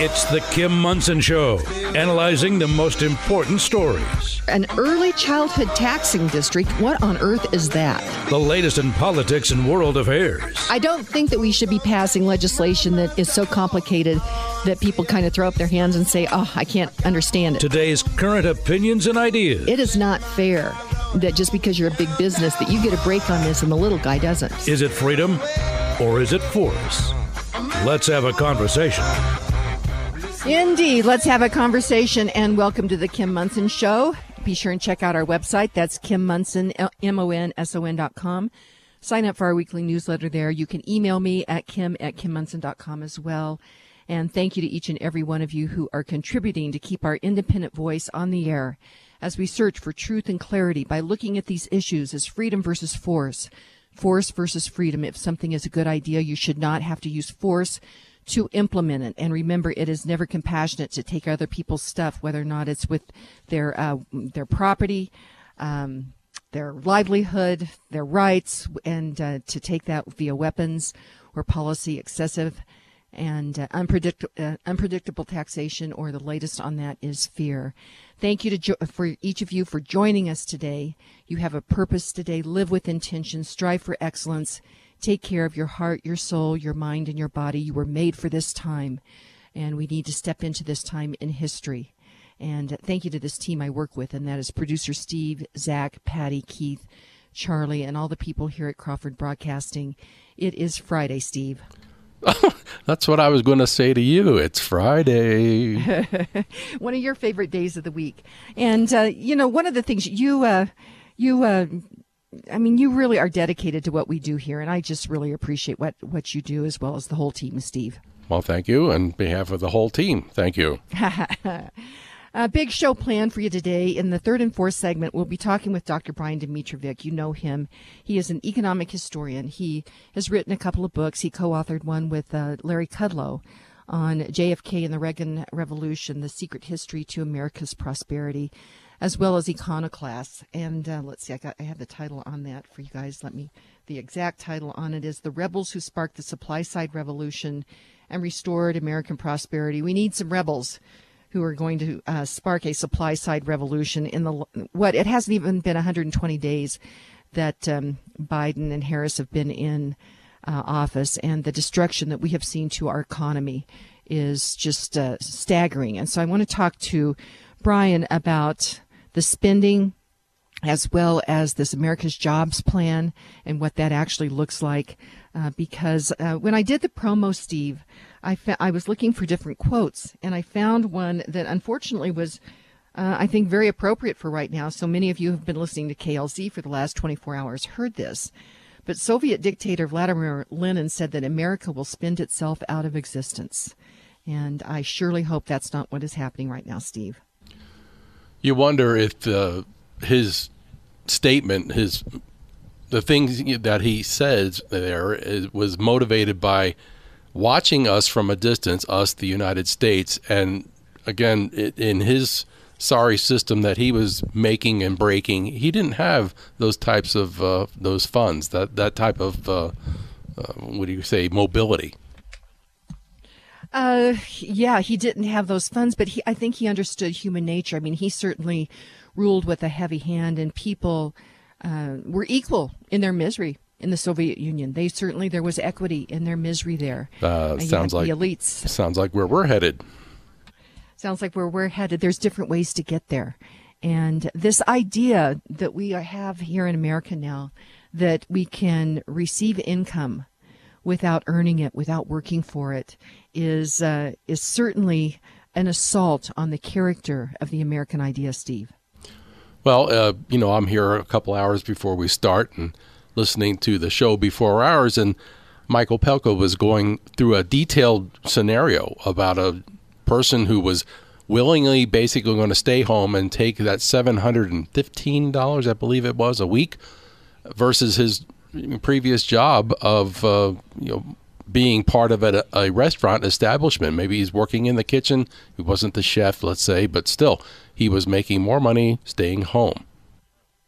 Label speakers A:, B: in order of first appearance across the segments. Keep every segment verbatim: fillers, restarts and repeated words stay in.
A: It's the Kim Monson Show, analyzing the most important stories.
B: An early childhood taxing district, what on earth is that?
A: The latest in politics and world affairs.
B: I don't think that we should be passing legislation that is so complicated that people kind of throw up their hands and say, oh, I can't understand it.
A: Today's current opinions and ideas.
B: It is not fair that just because you're a big business that you get a break on this and the little guy doesn't.
A: Is it freedom or is it force? Let's have a conversation.
B: Indeed. Let's have a conversation, and welcome to the Kim Monson Show. Be sure and check out our website. That's Kim Monson, M O N S O N dot com. Sign up for our weekly newsletter there. You can email me at kim at kim monson dot com as well. And thank you to each and every one of you who are contributing to keep our independent voice on the air as we search for truth and clarity by looking at these issues as freedom versus force, force versus freedom. If something is a good idea, you should not have to use force to implement it. And remember, it is never compassionate to take other people's stuff, whether or not it's with their uh, their property, um, their livelihood, their rights, and uh, to take that via weapons or policy excessive and uh, unpredict- uh, unpredictable taxation, or the latest on that is fear. Thank you to jo- for each of you for joining us today. You have a purpose today. Live with intention. Strive for excellence. Take care of your heart, your soul, your mind, and your body. You were made for this time, and we need to step into this time in history. And thank you to this team I work with, and that is producer Steve, Zach, Patty, Keith, Charlie, and all the people here at Crawford Broadcasting. It is Friday, Steve.
C: That's what I was going to say to you. It's Friday.
B: One of your favorite days of the week. And, uh, you know, one of the things you, uh, you, uh, I mean, you really are dedicated to what we do here, and I just really appreciate what, what you do, as well as the whole team, Steve.
C: Well, thank you. On behalf of the whole team, thank you.
B: A big show planned for you today. In the third and fourth segment, we'll be talking with Doctor Brian Dimitrovic. You know him. He is an economic historian. He has written a couple of books. He co-authored one with uh, Larry Kudlow on J F K and the Reagan Revolution, The Secret History to America's Prosperity, as well as Iconoclasts. And uh, let's see, I got I have the title on that for you guys. Let me, the exact title on it is The Rebels Who Sparked the Supply Side Revolution and Restored American Prosperity. We need some rebels who are going to uh, spark a supply side revolution in the, what, it hasn't even been one hundred twenty days that um, Biden and Harris have been in uh, office, and the destruction that we have seen to our economy is just uh, staggering. And so I want to talk to Brian about the spending, as well as this America's Jobs Plan and what that actually looks like. Uh, because uh, when I did the promo, Steve, I, fa- I was looking for different quotes, and I found one that unfortunately was, uh, I think, very appropriate for right now. So many of you have been listening to K L Z for the last twenty-four hours heard this. But Soviet dictator Vladimir Lenin said that America will spend itself out of existence. And I surely hope that's not what is happening right now, Steve.
C: You wonder if uh, his statement, his the things that he says there is, was motivated by watching us from a distance, us, the United States. And again, it, in his sorry system that he was making and breaking, he didn't have those types of uh, those funds, that, that type of, uh, uh, what do you say, mobility.
B: Uh, yeah, he didn't have those funds, but he, I think he understood human nature. I mean, he certainly ruled with a heavy hand, and people uh, were equal in their misery in the Soviet Union. They certainly, there was equity in their misery there.
C: Uh, sounds like
B: the elites.
C: Sounds like where we're headed.
B: Sounds like where we're headed. There's different ways to get there. And this idea that we have here in America now, that we can receive income without earning it, without working for it, is uh, is certainly an assault on the character of the American idea, Steve.
C: Well, uh, you know, I'm here a couple hours before we start and listening to the show before ours, and Michael Pelko was going through a detailed scenario about a person who was willingly basically going to stay home and take that seven hundred fifteen dollars, I believe it was, a week, versus his previous job of, uh, you know, being part of a, a restaurant establishment. Maybe he's working in the kitchen. He wasn't the chef, let's say, but still, he was making more money staying home.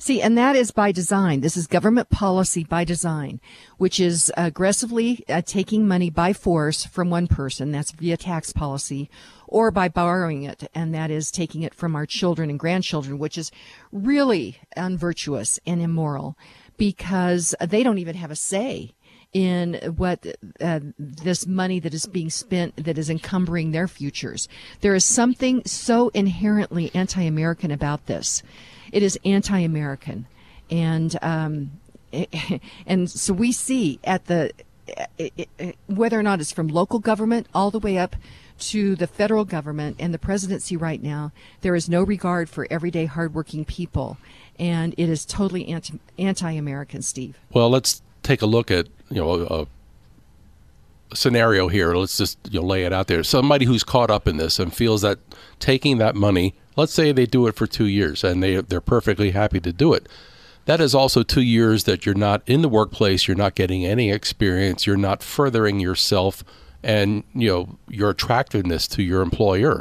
B: See, and that is by design. This is government policy by design, which is aggressively uh, taking money by force from one person. That's via tax policy, or by borrowing it, and that is taking it from our children and grandchildren, which is really unvirtuous and immoral because they don't even have a say in what uh, this money that is being spent that is encumbering their futures. There is something so inherently anti-American about this. It is anti-American. And um, and so we see at the whether or not it's from local government all the way up to the federal government and the presidency right now, there is no regard for everyday hardworking people. And it is totally anti- anti-American, Steve.
C: Well, let's take a look at, you know, a, a scenario here. Let's just, you know, lay it out there. Somebody who's caught up in this and feels that taking that money, let's say they do it for two years and they, they're perfectly happy to do it. That is also two years that you're not in the workplace, you're not getting any experience, you're not furthering yourself and, you know, your attractiveness to your employer.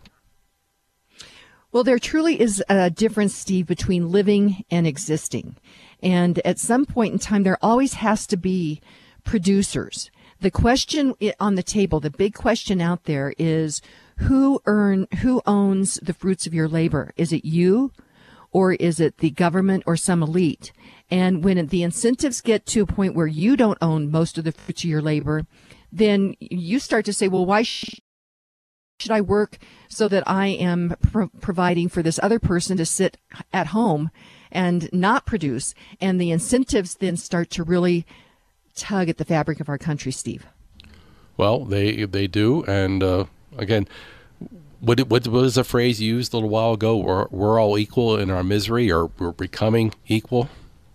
B: Well, there truly is a difference, Steve, between living and existing. And at some point in time, there always has to be producers. The question on the table, the big question out there is who earn, who owns the fruits of your labor? Is it you or is it the government or some elite? And when the incentives get to a point where you don't own most of the fruits of your labor, then you start to say, well, why sh- should I work so that I am pro- providing for this other person to sit at home and not produce? And the incentives then start to really tug at the fabric of our country, Steve. Well,
C: they they do. And uh, again, what, what was a phrase used a little while ago? We're, we're all equal in our misery, or we're becoming equal.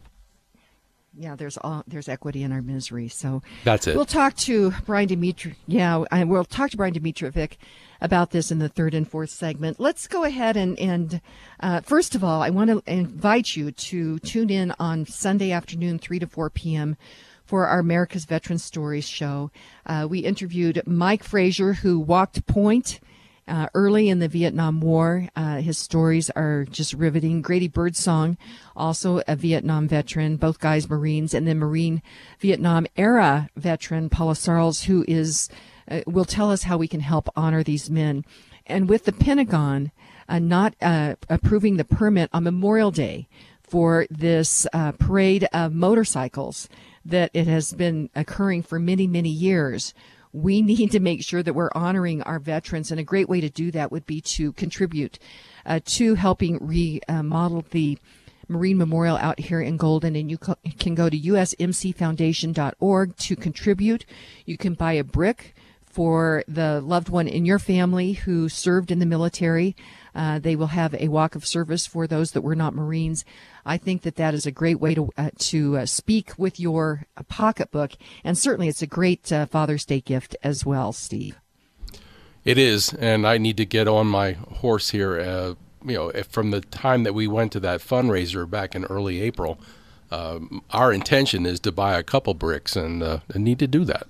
B: Yeah, there's all, there's equity in our misery. So
C: that's it.
B: We'll talk to Brian Dimitri. Yeah, I, we'll talk to Brian Dimitrovic about this in the third and fourth segment. Let's go ahead and, and uh, first of all, I want to invite you to tune in on Sunday afternoon, three to four p.m. for our America's Veteran Stories show. Uh, we interviewed Mike Frazier, who walked point Uh, early in the Vietnam War. Uh, his stories are just riveting. Grady Birdsong, also a Vietnam veteran, both guys Marines, and then Marine Vietnam era veteran Paula Sarles, who is uh, will tell us how we can help honor these men. And with the Pentagon uh, not uh, approving the permit on Memorial Day for this uh, parade of motorcycles that it has been occurring for many, many years, we need to make sure that we're honoring our veterans, and a great way to do that would be to contribute uh, to helping remodel the Marine Memorial out here in Golden. And you co- can go to U S M C foundation dot org to contribute. You can buy a brick for the loved one in your family who served in the military. Uh, they will have a walk of service for those that were not Marines. I think that that is a great way to uh, to uh, speak with your uh, pocketbook, and certainly it's a great uh, Father's Day gift as well, Steve.
C: It is, and I need to get on my horse here. Uh, you know, if from the time that we went to that fundraiser back in early April, um, our intention is to buy a couple bricks, and uh, I need to do that.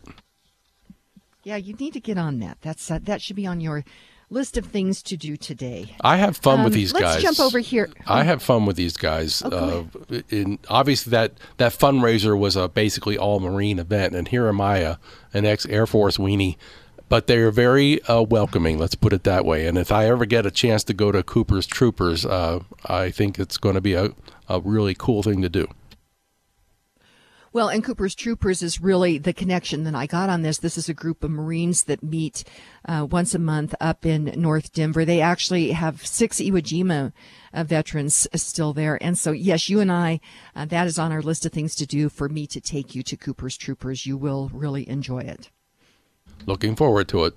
B: Yeah, you need to get on that. That's uh, that should be on your list of things to do today.
C: I have fun um, with these
B: let's
C: guys.
B: Let's jump over here.
C: I have fun with these guys.
B: Oh,
C: uh, in, obviously, that, that fundraiser was a basically all-Marine event, and here am I, a, an ex-Air Force weenie. But they're very uh, welcoming, let's put it that way. And if I ever get a chance to go to Cooper's Troopers, uh, I think it's going to be a, a really cool thing to do.
B: Well, and Cooper's Troopers is really the connection that I got on this. This is a group of Marines that meet uh, once a month up in North Denver. They actually have six Iwo Jima uh, veterans still there. And so, yes, you and I, uh, that is on our list of things to do for me to take you to Cooper's Troopers. You will really enjoy it.
C: Looking forward to it.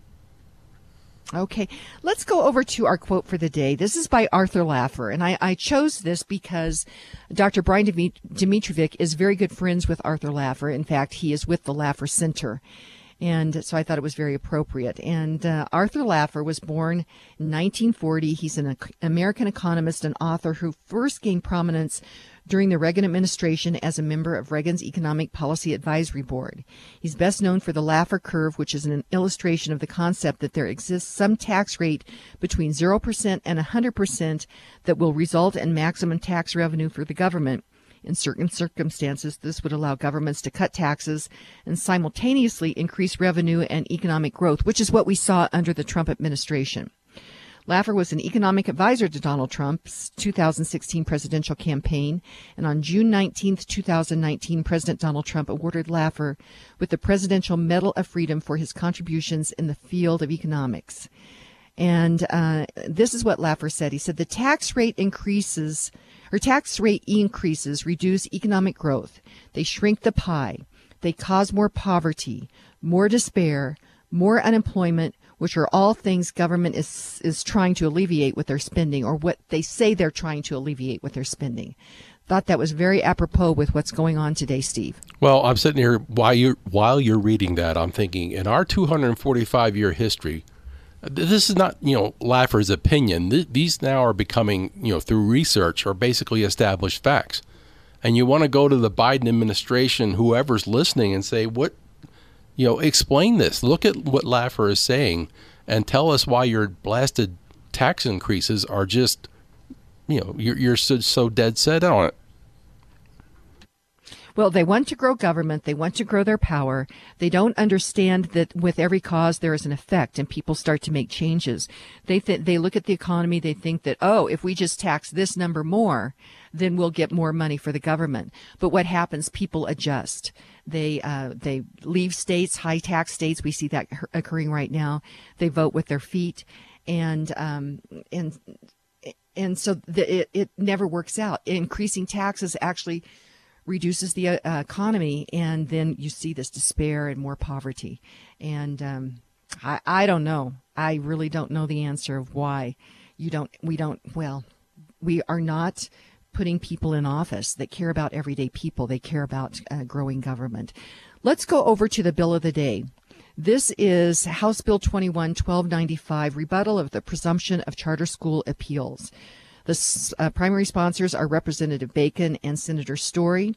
B: Okay, let's go over to our quote for the day. This is by Arthur Laffer, and I, I chose this because Doctor Brian Dimitrovic is very good friends with Arthur Laffer. In fact, he is with the Laffer Center, and so I thought it was very appropriate. And uh, Arthur Laffer was born in nineteen forty. He's an American economist and author who first gained prominence during the Reagan administration as a member of Reagan's Economic Policy Advisory Board. He's best known for the Laffer curve, which is an illustration of the concept that there exists some tax rate between zero percent and one hundred percent that will result in maximum tax revenue for the government. In certain circumstances, this would allow governments to cut taxes and simultaneously increase revenue and economic growth, which is what we saw under the Trump administration. Laffer was an economic advisor to Donald Trump's two thousand sixteen presidential campaign, and on June nineteenth, two thousand nineteen, President Donald Trump awarded Laffer with the Presidential Medal of Freedom for his contributions in the field of economics. And uh, this is what Laffer said. He said, the tax rate increases, or tax rate increases reduce economic growth. They shrink the pie. They cause more poverty, more despair, more unemployment, which are all things government is is trying to alleviate with their spending, or what they say they're trying to alleviate with their spending. Thought that was very apropos with what's going on today, Steve.
C: Well, I'm sitting here while you're while you're reading that, I'm thinking in our two hundred forty-five year history, this is not, you know, Laffer's opinion. Th- these now are becoming, you know, through research, are basically established facts. And you want to go to the Biden administration, whoever's listening, and say, what, you know, explain this. Look at what Laffer is saying and tell us why your blasted tax increases are just, you know, you're, you're so, so dead set on it.
B: Well, they want to grow government. They want to grow their power. They don't understand that with every cause there is an effect, and people start to make changes. They th- they look at the economy. They think that, oh, if we just tax this number more, then we'll get more money for the government. But what happens? People adjust. They uh, they leave states, high tax states. We see that occurring right now. They vote with their feet, and um, and and so the, it it never works out. Increasing taxes actually reduces the uh, economy, and then you see this despair and more poverty. And um, I, I don't know. I really don't know the answer of why you don't. We don't. Well, we are not putting people in office that care about everyday people. They care about uh, growing government. Let's go over to the bill of the day. This is House Bill twenty-one twelve ninety-five, rebuttal of the presumption of charter school appeals. The uh, primary sponsors are Representative Bacon and Senator Story.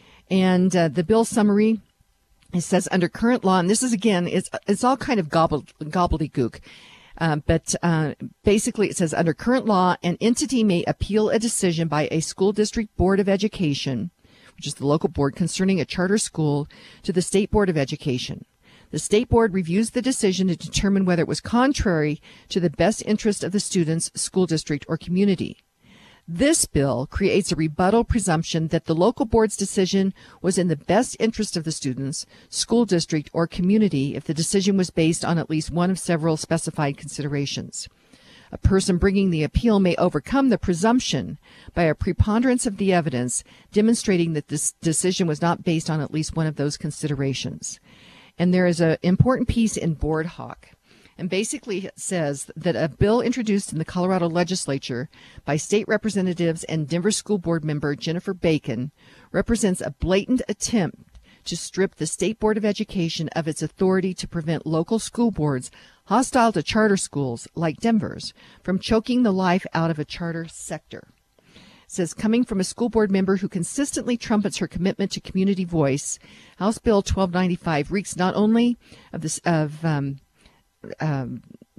B: And uh, the bill summary, it says under current law, and this is, again, it's it's all kind of gobbled, gobbledygook. Uh, but uh, basically it says under current law, an entity may appeal a decision by a school district board of education, which is the local board concerning a charter school, to the state board of education. The state board reviews the decision to determine whether it was contrary to the best interest of the students, school district, or community. This bill creates a rebuttal presumption that the local board's decision was in the best interest of the students, school district, or community if the decision was based on at least one of several specified considerations. A person bringing the appeal may overcome the presumption by a preponderance of the evidence demonstrating that this decision was not based on at least one of those considerations. And there is an important piece in Board Hawk. And basically it says that a bill introduced in the Colorado legislature by state representatives and Denver School Board member Jennifer Bacon represents a blatant attempt to strip the State Board of Education of its authority to prevent local school boards hostile to charter schools like Denver's from choking the life out of a charter sector. It says, coming from a school board member who consistently trumpets her commitment to community voice, House Bill twelve ninety-five reeks not only of this of um, um,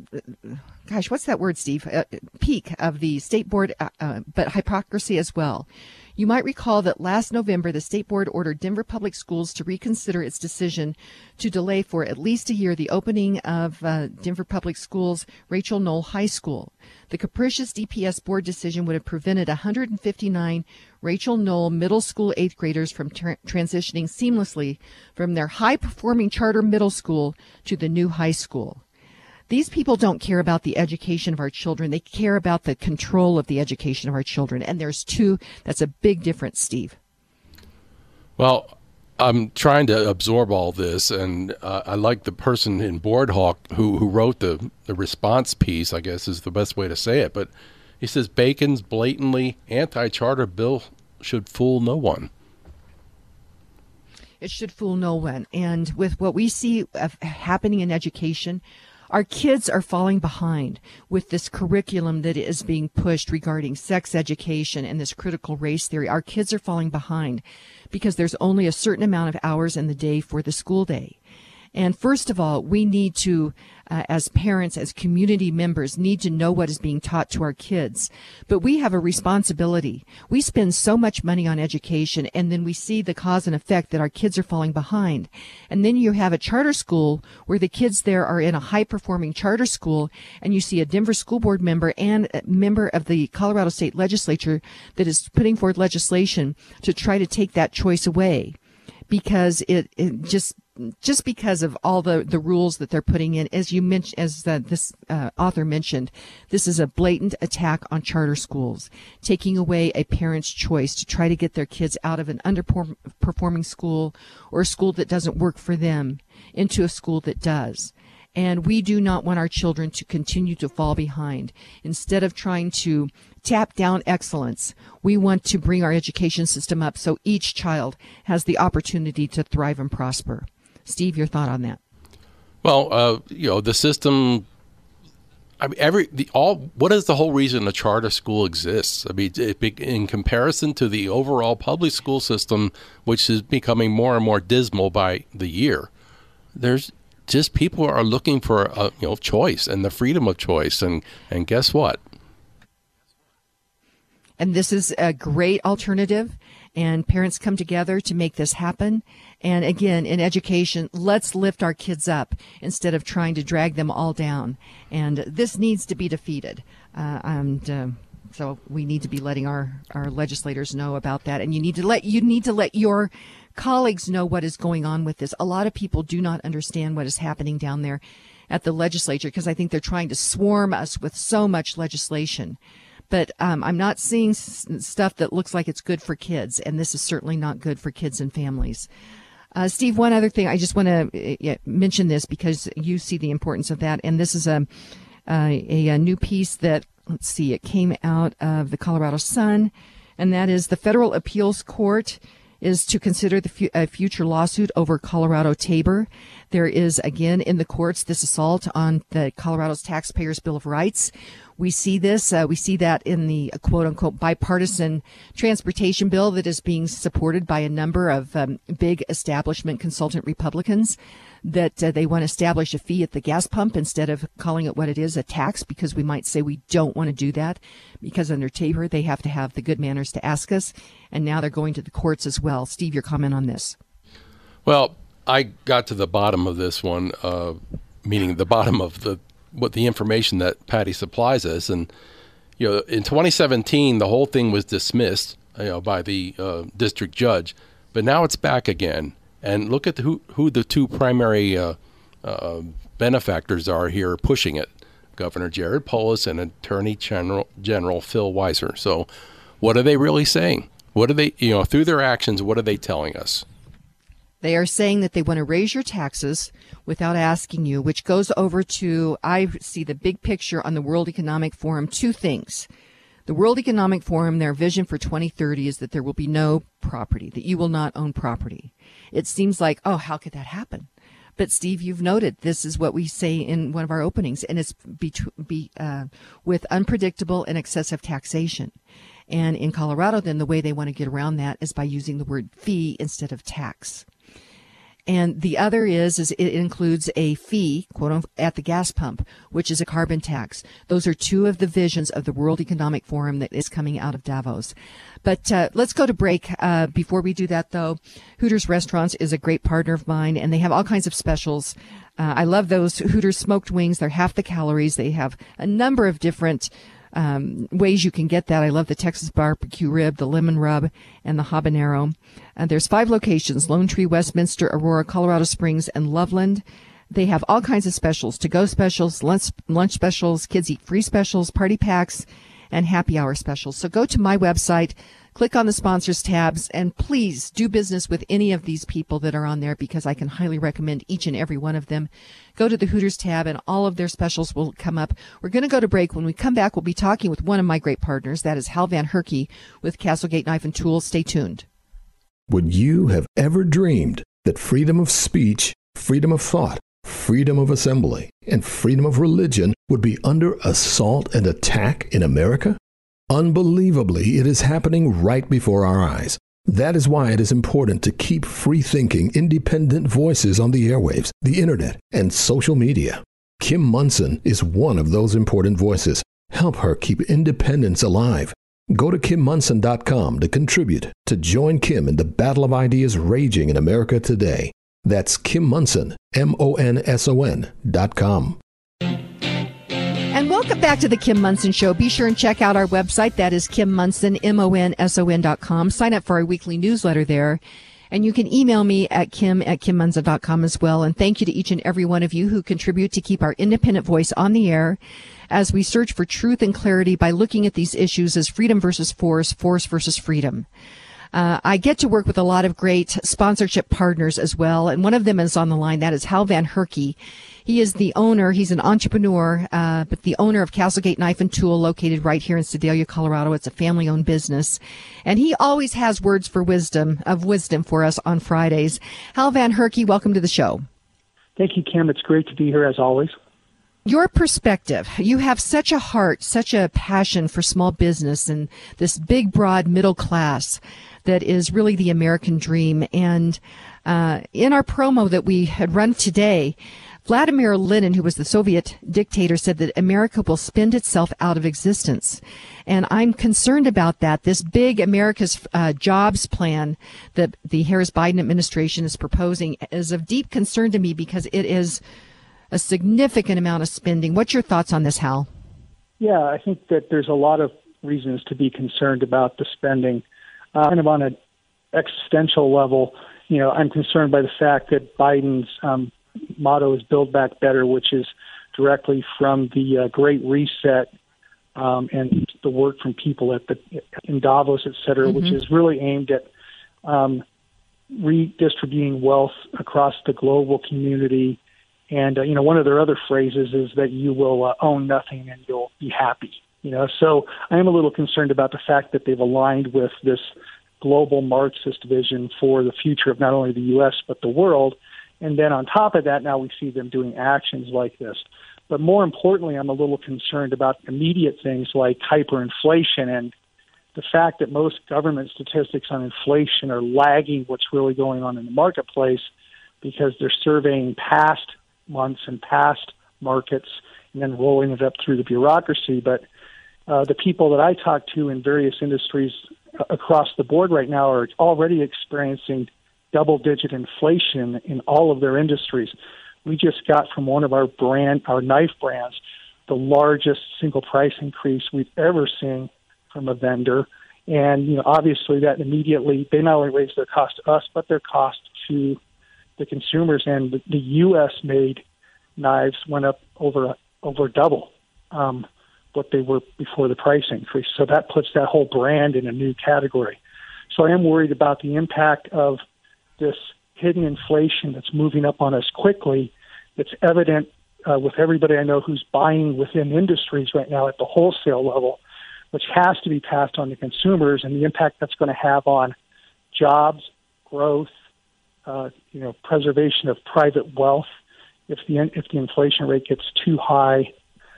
B: gosh, what's that word, Steve? Uh, peak of the state board, uh, uh, but hypocrisy as well. You might recall that last November, the state board ordered Denver Public Schools to reconsider its decision to delay for at least a year the opening of uh, Denver Public Schools Rachel Knoll High School. The capricious D P S board decision would have prevented one hundred fifty-nine Rachel Knoll middle school eighth graders from tra- transitioning seamlessly from their high-performing charter middle school to the new high school. These people don't care about the education of our children. They care about the control of the education of our children. And there's two. That's a big difference, Steve.
C: Well, I'm trying to absorb all this, and uh, I like the person in Board Hawk who, who wrote the, the response piece, I guess is the best way to say it. But he says Bacon's blatantly anti-charter bill should fool no one.
B: It should fool no one. And with what we see of happening in education, Our kids are falling behind with this curriculum that is being pushed regarding sex education and this critical race theory. Our kids are falling behind because there's only a certain amount of hours in the day for the school day. And first of all, we need to, uh, as parents, as community members, need to know what is being taught to our kids. But we have a responsibility. We spend so much money on education, and then we see the cause and effect that our kids are falling behind. And then you have a charter school where the kids there are in a high-performing charter school, and you see a Denver school board member and a member of the Colorado State Legislature that is putting forward legislation to try to take that choice away, because it, it just just because of all the, the rules that they're putting in. As you mentioned, as the, this uh, author mentioned, this is a blatant attack on charter schools, taking away a parent's choice to try to get their kids out of an underperforming school or a school that doesn't work for them into a school that does. And we do not want our children to continue to fall behind. Instead of trying to tap down excellence, we want to bring our education system up so each child has the opportunity to thrive and prosper. Steve, your thought on that?
C: Well, uh, you know, the system, I mean, every, the, all, what is the whole reason a charter school exists? I mean, it, in comparison to the overall public school system, which is becoming more and more dismal by the year, there's just people are looking for a, you know, choice and the freedom of choice. And, and guess what?
B: And this is a great alternative, and parents come together to make this happen. And again, in education, let's lift our kids up instead of trying to drag them all down. And this needs to be defeated. Uh, and uh, so we need to be letting our, our legislators know about that. And you need to let you need to let your colleagues know what is going on with this. A lot of people do not understand what is happening down there at the legislature because I think they're trying to swarm us with so much legislation. But um, I'm not seeing s- stuff that looks like it's good for kids, and this is certainly not good for kids and families. Uh, Steve, one other thing, I just want to uh, mention this because you see the importance of that, and this is a, uh, a, a new piece that, let's see, it came out of the Colorado Sun, and that is the Federal Appeals Court is to consider the fu- a future lawsuit over Colorado Tabor. There is, again, in the courts, this assault on the Colorado's Taxpayers' Bill of Rights. We see this, uh, we see that in the quote-unquote bipartisan transportation bill that is being supported by a number of um, big establishment consultant Republicans, that uh, they want to establish a fee at the gas pump instead of calling it what it is, a tax, because we might say we don't want to do that because under Tabor they have to have the good manners to ask us, and now they're going to the courts as well. Steve, your comment on this?
C: Well, I got to the bottom of this one, uh, meaning the bottom of the what the information that Patty supplies us. And, you know, in twenty seventeen, the whole thing was dismissed, you know, by the uh, district judge, but now it's back again. And look at who, who the two primary uh, uh, benefactors are here pushing it. Governor Jared Polis and Attorney General, General Phil Weiser. So what are they really saying? What are they, you know, through their actions, what are they telling us?
B: They are saying that they want to raise your taxes without asking you, which goes over to, I see the big picture on the World Economic Forum, two things. The World Economic Forum, their vision for twenty thirty is that there will be no property, that you will not own property. It seems like, oh, how could that happen? But Steve, you've noted this is what we say in one of our openings, and it's be, be, uh, with unpredictable and excessive taxation. And in Colorado, then the way they want to get around that is by using the word fee instead of tax. And the other is, is it includes a fee, quote unquote, at the gas pump, which is a carbon tax. Those are two of the visions of the World Economic Forum that is coming out of Davos. But uh, let's go to break. Uh, before we do that, though, Hooters Restaurants is a great partner of mine, and they have all kinds of specials. Uh, I love those Hooters smoked wings. They're half the calories. They have a number of different Um, ways you can get that. I love the Texas barbecue rib, the lemon rub, and the habanero. Uh, there's five locations: Lone Tree, Westminster, Aurora, Colorado Springs, and Loveland. They have all kinds of specials: to-go specials, lunch, lunch specials, kids eat free specials, party packs, and happy hour specials. So go to my website, click on the sponsors tabs, and please do business with any of these people that are on there, because I can highly recommend each and every one of them. Go to the Hooters tab and all of their specials will come up. We're going to go to break. When we come back, we'll be talking with one of my great partners. That is Hal Van Herky with Castlegate Knife and Tools. Stay tuned.
D: Would you have ever dreamed that freedom of speech, freedom of thought, freedom of assembly, and freedom of religion would be under assault and attack in America? Unbelievably, it is happening right before our eyes. That is why it is important to keep free-thinking, independent voices on the airwaves, the internet, and social media. Kim Monson is one of those important voices. Help her keep independence alive. Go to kim monson dot com to contribute, to join Kim in the battle of ideas raging in America today. That's Kim Monson, M O N S O N dot com.
B: And welcome back to the Kim Monson Show. Be sure and check out our website. That is Kim Monson, M O N S O N dot com. Sign up for our weekly newsletter there. And you can email me at kim at kim monson dot com as well. And thank you to each and every one of you who contribute to keep our independent voice on the air as we search for truth and clarity by looking at these issues as freedom versus force, force versus freedom. Uh, I get to work with a lot of great sponsorship partners as well, and one of them is on the line. That is Hal Van Herky. He is the owner, he's an entrepreneur, uh, but the owner of Castlegate Knife and Tool, located right here in Sedalia, Colorado. It's a family-owned business, and he always has words for wisdom, of wisdom for us on Fridays. Hal Van Herky, welcome to the show.
E: Thank you, Kim. It's great to be here as always.
B: Your perspective, you have such a heart, such a passion for small business and this big, broad middle class that is really the American dream. And uh, in our promo that we had run today, Vladimir Lenin, who was the Soviet dictator, said that America will spend itself out of existence. And I'm concerned about that. This big America's uh, jobs plan that the Harris-Biden administration is proposing is of deep concern to me because it is a significant amount of spending. What's your thoughts on this, Hal?
E: Yeah, I think that there's a lot of reasons to be concerned about the spending. Uh, kind of on an existential level, you know, I'm concerned by the fact that Biden's um, motto is Build Back Better, which is directly from the uh, Great Reset um, and the work from people at the in Davos, et cetera, mm-hmm. which is really aimed at um, redistributing wealth across the global community. And, uh, you know, one of their other phrases is that you will uh, own nothing and you'll be happy. You know, so I am a little concerned about the fact that they've aligned with this global Marxist vision for the future of not only the U S but the world. And then on top of that, now we see them doing actions like this. But more importantly, I'm a little concerned about immediate things like hyperinflation and the fact that most government statistics on inflation are lagging what's really going on in the marketplace because they're surveying past months and past markets and then rolling it up through the bureaucracy. But uh, the people that I talk to in various industries across the board right now are already experiencing double-digit inflation in all of their industries. We just got from one of our brand, our knife brands, the largest single price increase we've ever seen from a vendor. And, you know, obviously that immediately, they not only raise their cost to us, but their cost to the consumers. And the, the U S-made knives went up over over double um, what they were before the price increase. So that puts that whole brand in a new category. So I am worried about the impact of this hidden inflation that's moving up on us quickly. It's evident uh, with everybody I know who's buying within industries right now at the wholesale level, which has to be passed on to consumers, and the impact that's going to have on jobs, growth, uh, you know, preservation of private wealth. If the if the inflation rate gets too high,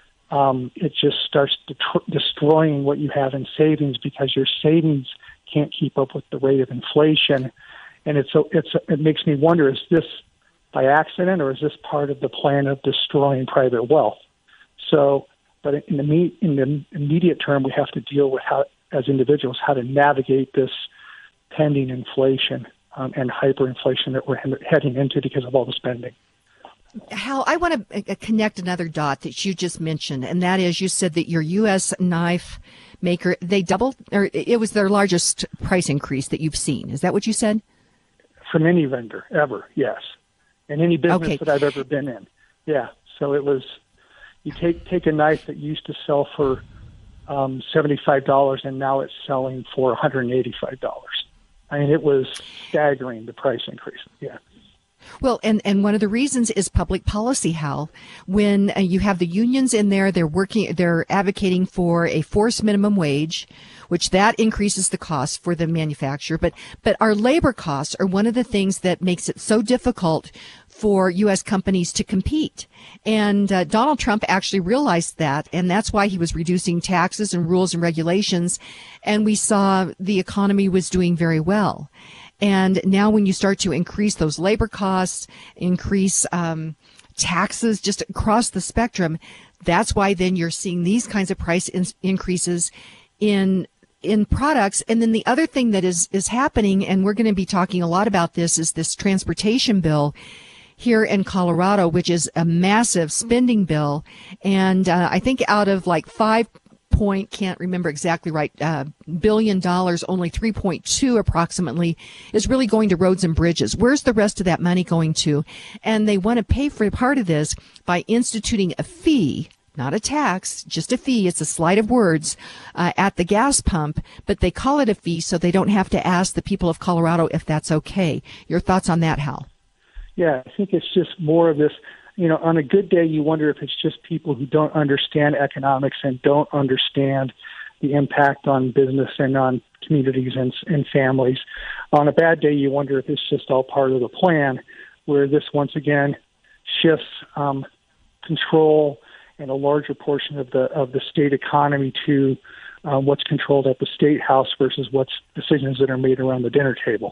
E: um, it just starts detr- destroying what you have in savings because your savings can't keep up with the rate of inflation. And it's it's it makes me wonder: is this by accident, or is this part of the plan of destroying private wealth? So, but in the me- in the immediate term, we have to deal with how, as individuals, how to navigate this pending inflation um, and hyperinflation that we're he- heading into because of all the spending.
B: Hal, I want to connect another dot that you just mentioned, and that is you said that your U S knife maker, they doubled, or it was their largest price increase that you've seen. Is that what you said?
E: From any vendor, ever, yes. And any business
B: okay.
E: that I've ever been in. Yeah, so it was, you take take a knife that used to sell for um, seventy-five dollars, and now it's selling for one hundred eighty-five dollars. I mean, it was staggering, the price increase, yeah.
B: Well, and, and one of the reasons is public policy, Hal. When uh, you have the unions in there, they're working, they're advocating for a forced minimum wage, which that increases the cost for the manufacturer. But, but our labor costs are one of the things that makes it so difficult for U S companies to compete. And uh, Donald Trump actually realized that, and that's why he was reducing taxes and rules and regulations. And we saw the economy was doing very well. And now when you start to increase those labor costs, increase um, taxes just across the spectrum, that's why then you're seeing these kinds of price in- increases in in products. And then the other thing that is is happening, and we're going to be talking a lot about this, is this transportation bill here in Colorado, which is a massive spending bill. And uh, I think out of like five point, can't remember exactly right, uh, billion dollars, only three point two approximately is really going to roads and bridges. Where's the rest of that money going to? And they want to pay for part of this by instituting a fee, not a tax, just a fee. It's a sleight of words uh, at the gas pump, but they call it a fee so they don't have to ask the people of Colorado if that's okay. Your thoughts on that, Hal?
E: Yeah, I think it's just more of this. You know, on a good day, you wonder if it's just people who don't understand economics and don't understand the impact on business and on communities and, and families. On a bad day, you wonder if it's just all part of the plan, where this once again shifts um, control and a larger portion of the of the state economy to um, what's controlled at the state house versus what's decisions that are made around the dinner table.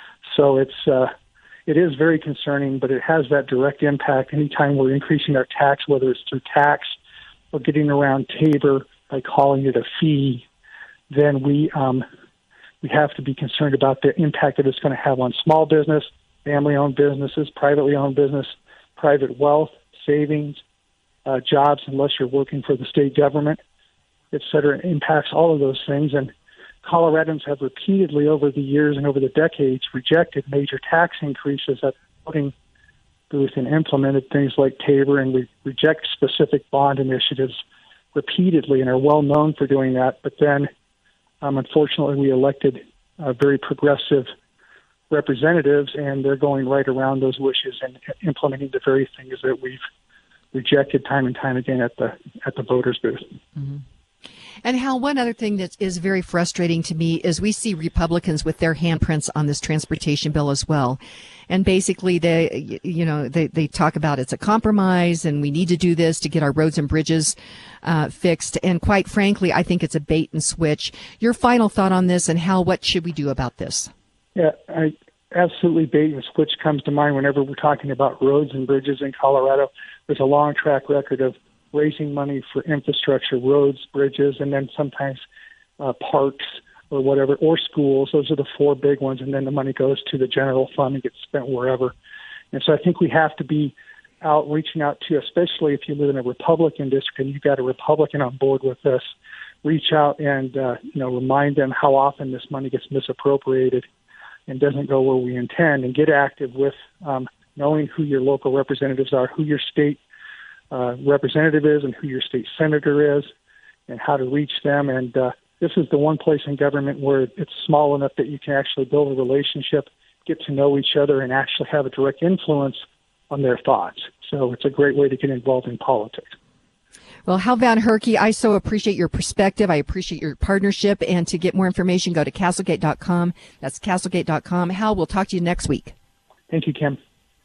E: So it's uh, It is very concerning, but it has that direct impact. Anytime we're increasing our tax, whether it's through tax or getting around Tabor by calling it a fee, then we um, we have to be concerned about the impact that it's going to have on small business, family-owned businesses, privately owned business, private wealth, savings, uh, jobs, unless you're working for the state government, et cetera. It impacts all of those things. And Coloradans have repeatedly over the years and over the decades rejected major tax increases that voting booth and implemented things like Tabor, and we reject specific bond initiatives repeatedly and are well known for doing that. But then, um, unfortunately, we elected uh, very progressive representatives, and they're going right around those wishes and implementing the very things that we've rejected time and time again at the at the voters booth.
B: Mm-hmm. And Hal, one other thing that is very frustrating to me is we see Republicans with their handprints on this transportation bill as well. And basically they, you know, they, they talk about it's a compromise and we need to do this to get our roads and bridges uh, fixed. And quite frankly, I think it's a bait and switch. Your final thought on this, and Hal, what should we do about this?
E: Yeah, I absolutely bait and switch comes to mind whenever we're talking about roads and bridges in Colorado. There's a long track record of raising money for infrastructure, roads, bridges, and then sometimes uh, parks or whatever, or schools. Those are the four big ones, and then the money goes to the general fund and gets spent wherever. And so I think we have to be out reaching out to, especially if you live in a Republican district and you've got a Republican on board with this, reach out and uh, you know remind them how often this money gets misappropriated and doesn't go where we intend, and get active with um, knowing who your local representatives are, who your state Uh, representative is and who your state senator is and how to reach them. And uh, this is the one place in government where it's small enough that you can actually build a relationship, get to know each other, and actually have a direct influence on their thoughts. So it's a great way to get involved in politics.
B: Well, Hal Van Herky, I so appreciate your perspective. I appreciate your partnership. And to get more information, go to Castlegate dot com. That's Castlegate dot com. Hal, we'll talk to you next week.
E: Thank you, Kim.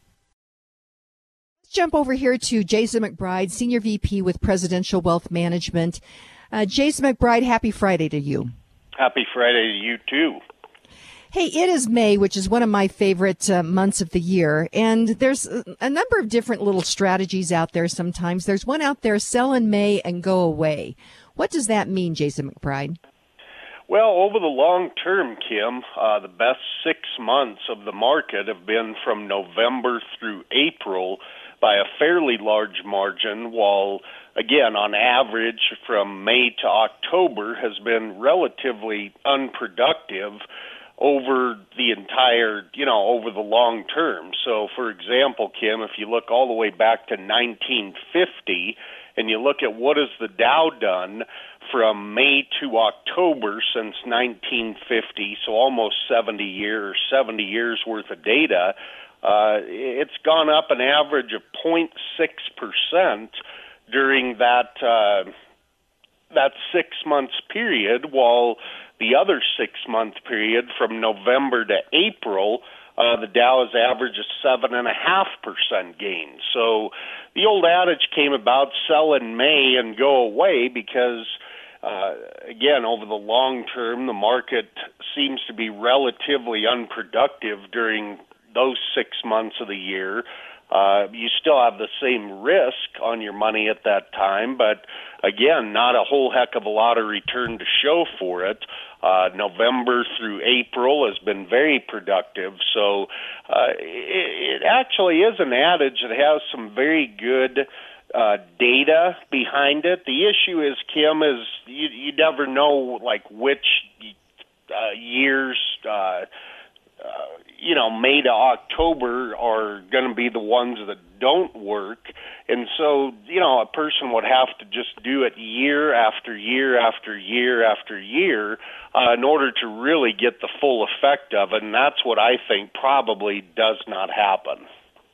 B: Jump over here to Jason McBride, Senior V P with Presidential Wealth Management. Uh, Jason McBride, happy Friday to you.
F: Happy Friday to you, too.
B: Hey, it is May, which is one of my favorite uh, months of the year, and there's a, a number of different little strategies out there sometimes. There's one out there, sell in May and go away. What does that mean, Jason McBride?
F: Well, over the long term, Kim, uh, the best six months of the market have been from November through April by a fairly large margin, while, again, on average, from May to October has been relatively unproductive over the entire, you know, over the long term. So, for example, Kim, if you look all the way back to nineteen fifty and you look at what has the Dow done from May to October since nineteen fifty, so almost seventy years, seventy years worth of data, Uh, it's gone up an average of zero point six percent during that uh, that six months period, while the other six month period from November to April uh, the Dow has averaged a seven and a half percent gain. So the old adage came about: sell in May and go away, because uh, again, over the long term, the market seems to be relatively unproductive during those six months of the year. Uh, you still have the same risk on your money at that time, but again, not a whole heck of a lot of return to show for it. Uh, November through April has been very productive, so uh, it, it actually is an adage that has some very good uh, data behind it. The issue is, Kim, is you, you never know like which uh, years. Uh, Uh, you know, May to October are going to be the ones that don't work. And so, you know, a person would have to just do it year after year after year after year uh, in order to really get the full effect of it. And that's what I think probably does not happen.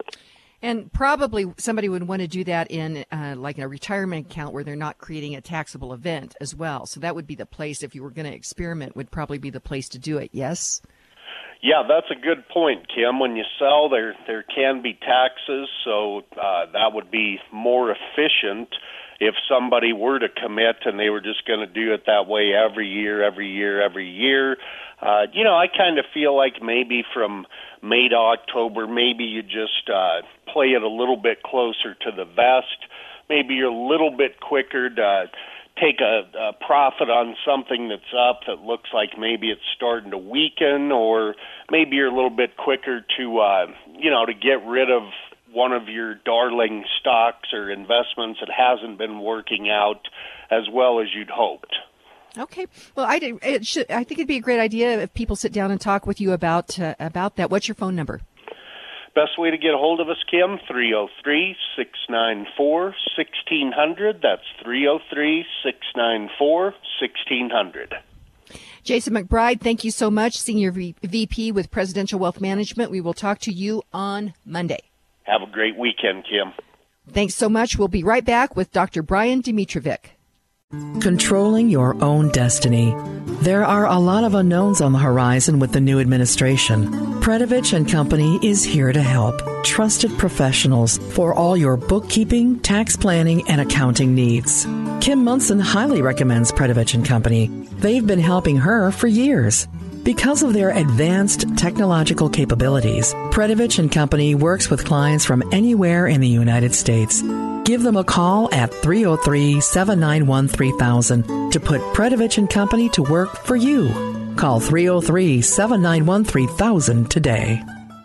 B: And probably somebody would want to do that in uh, like in a retirement account where they're not creating a taxable event as well. So that would be the place, if you were going to experiment, would probably be the place to do it. Yes?
F: Yeah, that's a good point, Kim. When you sell, there there can be taxes, so uh, that would be more efficient if somebody were to commit and they were just going to do it that way every year, every year, every year. Uh, you know, I kind of feel like maybe from May to October, maybe you just uh, play it a little bit closer to the vest. Maybe you're a little bit quicker to take a, a profit on something that's up that looks like maybe it's starting to weaken, or maybe you're a little bit quicker to, uh, you know, to get rid of one of your darling stocks or investments that hasn't been working out as well as you'd hoped.
B: Okay. Well, I, did, it should, I think it'd be a great idea if people sit down and talk with you about uh, about that. What's your phone number?
F: Best way to get a hold of us, Kim, three oh three, six nine four, one six zero zero. That's three oh three, six nine four, one six zero zero.
B: Jason McBride, thank you so much, Senior v- VP with Presidential Wealth Management. We will talk to you on Monday.
F: Have a great weekend, Kim.
B: Thanks so much. We'll be right back with Doctor Brian Dimitrovic.
G: Controlling your own destiny. There are a lot of unknowns on the horizon with the new administration. Predovich and Company is here to help. Trusted professionals for all your bookkeeping, tax planning, and accounting needs. Kim Munson highly recommends Predovich and Company. They've been helping her for years. Because of their advanced technological capabilities, Predovich and Company works with clients from anywhere in the United States. Give them a call at three oh three, seven nine one, three thousand to put Predovich and Company to work for you. Call three oh three, seven nine one, three thousand today.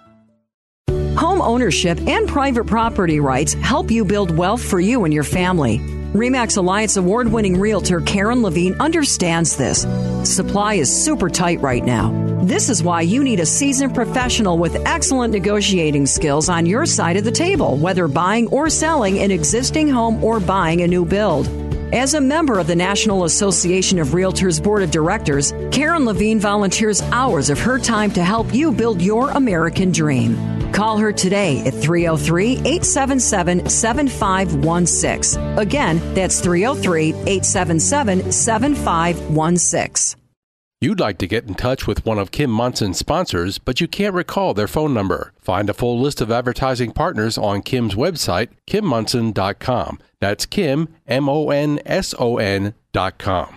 H: Home ownership and private property rights help you build wealth for you and your family. RE/MAX Alliance award-winning realtor Karen Levine understands this. Supply is super tight right now. This is why you need a seasoned professional with excellent negotiating skills on your side of the table, whether buying or selling an existing home or buying a new build. As a member of the National Association of Realtors Board of Directors, Karen Levine volunteers hours of her time to help you build your American dream. Call her today at three oh three, eight seven seven, seven five one six. Again, that's three oh three, eight seven seven, seven five one six.
C: You'd like to get in touch with one of Kim Munson's sponsors, but you can't recall their phone number. Find a full list of advertising partners on Kim's website, kim munson dot com. That's Kim, M O N S O N dot com.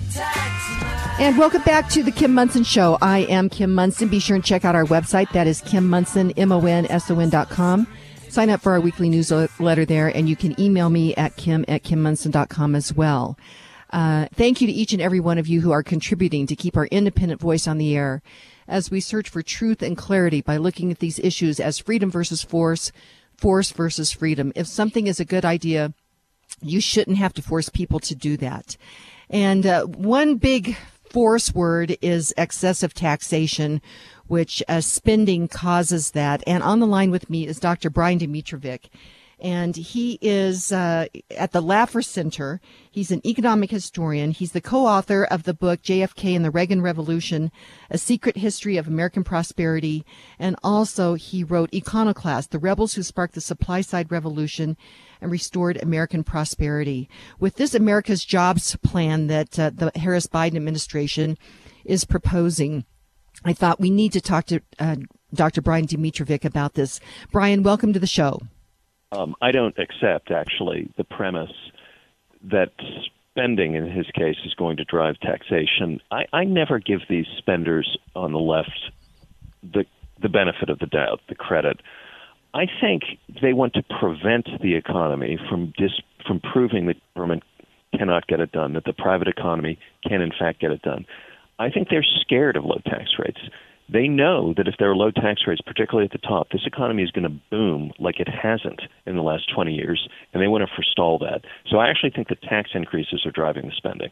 B: And welcome back to the Kim Munson Show. I am Kim Munson. Be sure and check out our website. That is Kim Munson, M O N S O N dot com. Sign up for our weekly newsletter there, and you can email me at kim at kim munson dot com as well. Uh, thank you to each and every one of you who are contributing to keep our independent voice on the air as we search for truth and clarity by looking at these issues as freedom versus force, force versus freedom. If something is a good idea, you shouldn't have to force people to do that. And uh, one big force word is excessive taxation, which uh, spending causes that. And on the line with me is Doctor Brian Dimitrovic. And he is uh, at the Laffer Center. He's an economic historian. He's the co-author of the book J F K and the Reagan Revolution, A Secret History of American Prosperity. And also he wrote Iconoclast, The Rebels Who Sparked the Supply-Side Revolution and Restored American Prosperity. With this America's Jobs Plan that uh, the Harris-Biden administration is proposing, I thought we need to talk to uh, Doctor Brian Domitrovic about this. Brian, welcome to the show.
I: Um, I don't accept, actually, the premise that spending, in his case, is going to drive taxation. I, I never give these spenders on the left the the benefit of the doubt, the credit. I think they want to prevent the economy from dis, from proving that government cannot get it done, that the private economy can, in fact, get it done. I think they're scared of low tax rates. They know that if there are low tax rates, particularly at the top, this economy is going to boom like it hasn't in the last twenty years, and they want to forestall that. So I actually think that tax increases are driving the spending.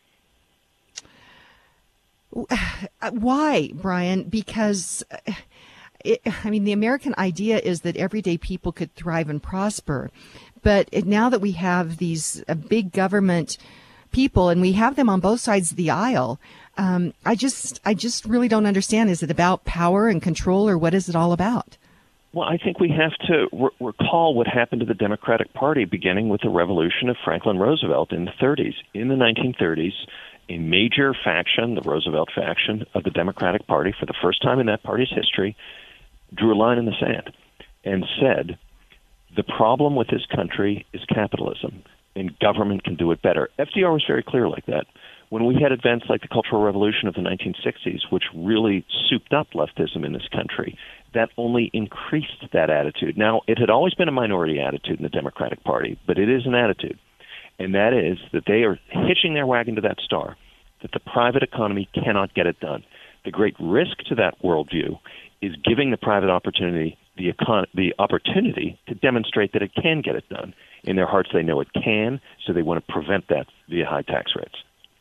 B: Why, Brian? Because, it, I mean, the American idea is that everyday people could thrive and prosper. But it, now that we have these uh, big government people, and we have them on both sides of the aisle, um, I just, I just really don't understand. Is it about power and control, or what is it all about?
I: Well, I think we have to re- recall what happened to the Democratic Party beginning with the revolution of Franklin Roosevelt in the thirties. In the nineteen thirties, a major faction, the Roosevelt faction of the Democratic Party, for the first time in that party's history, drew a line in the sand and said, the problem with this country is capitalism, and government can do it better. F D R was very clear like that. When we had events like the Cultural Revolution of the nineteen sixties, which really souped up leftism in this country, that only increased that attitude. Now, it had always been a minority attitude in the Democratic Party, but it is an attitude. And that is that they are hitching their wagon to that star, that the private economy cannot get it done. The great risk to that worldview is giving the private opportunity the, econ- the opportunity to demonstrate that it can get it done. In their hearts, they know it can, so they want to prevent that via high tax rates.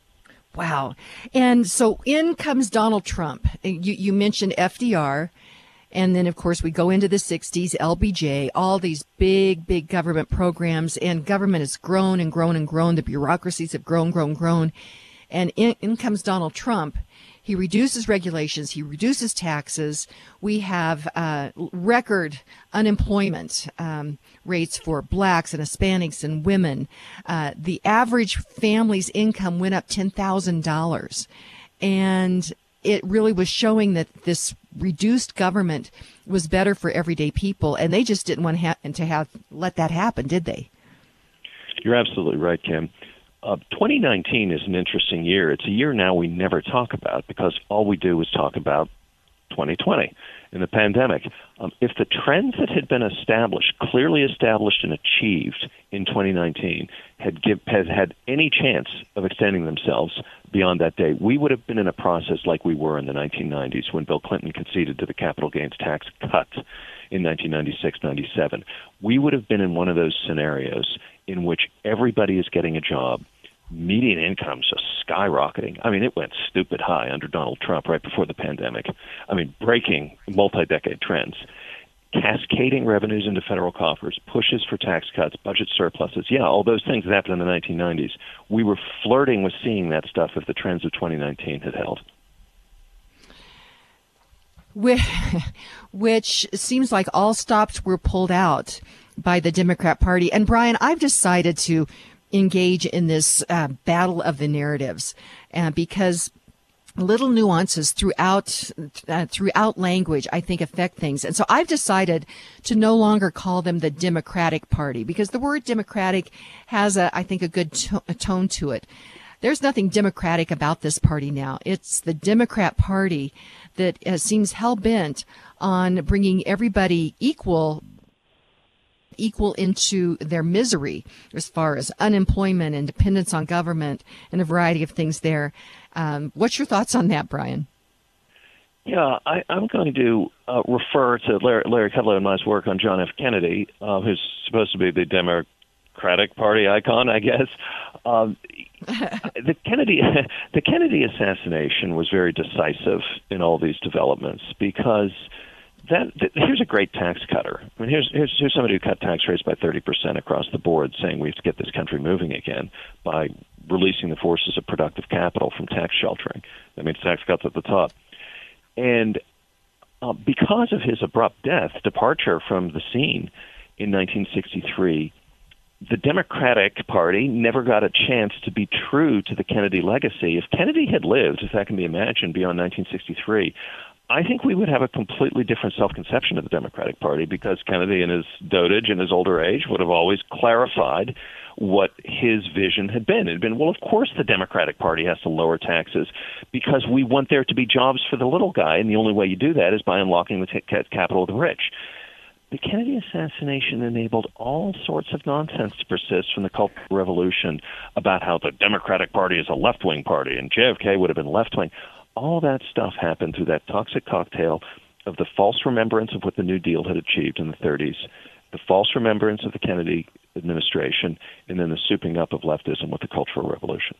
B: Wow. And so in comes Donald Trump. You, you mentioned F D R. And then, of course, we go into the sixties, L B J, all these big, big government programs, and government has grown and grown and grown. The bureaucracies have grown, grown, grown. And in, in comes Donald Trump. He reduces regulations. He reduces taxes. We have uh, record unemployment um, rates for blacks and Hispanics and women. Uh, the average family's income went up ten thousand dollars. And it really was showing that this reduced government was better for everyday people, and they just didn't want to have, to have let that happen, did they?
I: You're absolutely right, Kim. Uh, twenty nineteen is an interesting year. It's a year now we never talk about because all we do is talk about twenty twenty and the pandemic. Um, if the trends that had been established, clearly established and achieved in twenty nineteen, had, give, had had any chance of extending themselves beyond that day, we would have been in a process like we were in the nineteen nineties when Bill Clinton conceded to the capital gains tax cut in nineteen ninety-six ninety-seven. We would have been in one of those scenarios in which everybody is getting a job, median incomes just skyrocketing. I mean, it went stupid high under Donald Trump right before the pandemic. I mean, breaking multi-decade trends. Cascading revenues into federal coffers, pushes for tax cuts, budget surpluses. Yeah, all those things that happened in the nineteen nineties. We were flirting with seeing that stuff if the trends of twenty nineteen had held.
B: Which seems like all stops were pulled out by the Democrat Party. And Brian, I've decided to engage in this uh, battle of the narratives uh, because little nuances throughout uh, throughout language, I think, affect things. And so I've decided to no longer call them the Democratic Party because the word Democratic has, a, I think, a good to- a tone to it. There's nothing democratic about this party now. It's the Democrat Party that uh, seems hell-bent on bringing everybody equal equal into their misery as far as unemployment and dependence on government and a variety of things there. Um, what's your thoughts on that, Brian?
I: Yeah, I, I'm going to uh, refer to Larry, Larry Kudlow and my work on John F. Kennedy, uh, who's supposed to be the Democratic Party icon, I guess. Um, the Kennedy, the Kennedy assassination was very decisive in all these developments because That, that, here's a great tax cutter. I mean, here's, here's here's somebody who cut tax rates by thirty percent across the board, saying we have to get this country moving again by releasing the forces of productive capital from tax sheltering. That means tax cuts at the top. And uh, because of his abrupt death, departure from the scene in nineteen sixty-three, the Democratic Party never got a chance to be true to the Kennedy legacy. If Kennedy had lived, if that can be imagined, beyond nineteen sixty-three, I think we would have a completely different self-conception of the Democratic Party because Kennedy in his dotage and his older age would have always clarified what his vision had been. It had been, well, of course the Democratic Party has to lower taxes because we want there to be jobs for the little guy, and the only way you do that is by unlocking the t- capital of the rich. The Kennedy assassination enabled all sorts of nonsense to persist from the Cultural Revolution about how the Democratic Party is a left-wing party and J F K would have been left-wing. All that stuff happened through that toxic cocktail of the false remembrance of what the New Deal had achieved in the thirties, the false remembrance of the Kennedy administration, and then the souping up of leftism with the Cultural Revolution.